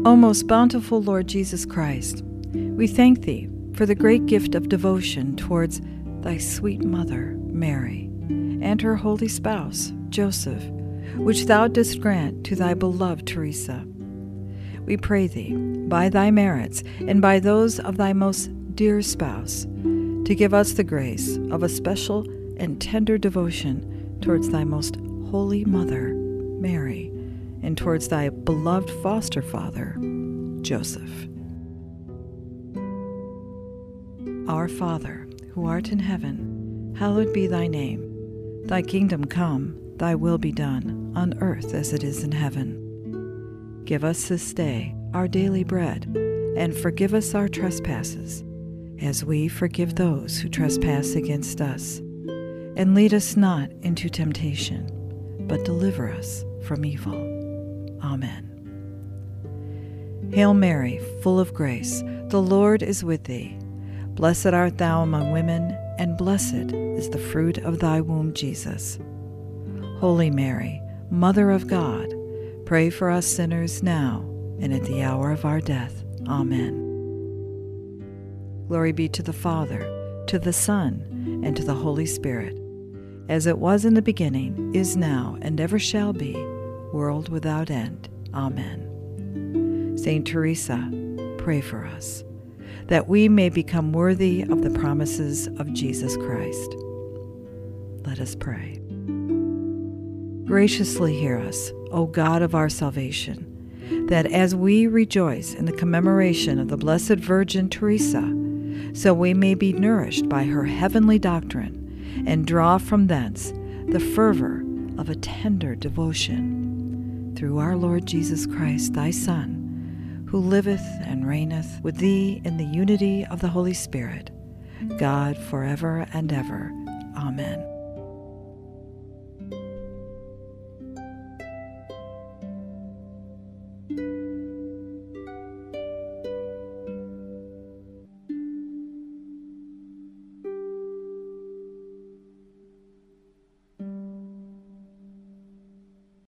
O most bountiful Lord Jesus Christ, we thank Thee for the great gift of devotion towards Thy sweet Mother, Mary, and her holy spouse, Joseph, which Thou didst grant to Thy beloved Teresa. We pray Thee, by Thy merits and by those of Thy most dear spouse, to give us the grace of a special and tender devotion towards Thy most holy Mother, Mary, and towards Thy beloved foster father, Joseph. Our Father, who art in heaven, hallowed be Thy name. Thy kingdom come, Thy will be done, on earth as it is in heaven. Give us this day our daily bread, and forgive us our trespasses, as we forgive those who trespass against us. And lead us not into temptation, but deliver us from evil. Amen. Hail Mary, full of grace, the Lord is with Thee. Blessed art Thou among women, and blessed is the fruit of Thy womb, Jesus. Holy Mary, Mother of God, pray for us sinners now and at the hour of our death. Amen. Glory be to the Father, to the Son, and to the Holy Spirit, as it was in the beginning, is now, and ever shall be, world without end. Amen. Saint Teresa, pray for us, that we may become worthy of the promises of Jesus Christ. Let us pray. Graciously hear us, O God of our salvation, that as we rejoice in the commemoration of the Blessed Virgin Teresa, so we may be nourished by her heavenly doctrine and draw from thence the fervor of a tender devotion. Through our Lord Jesus Christ, Thy Son, who liveth and reigneth with Thee in the unity of the Holy Spirit, God forever and ever. Amen.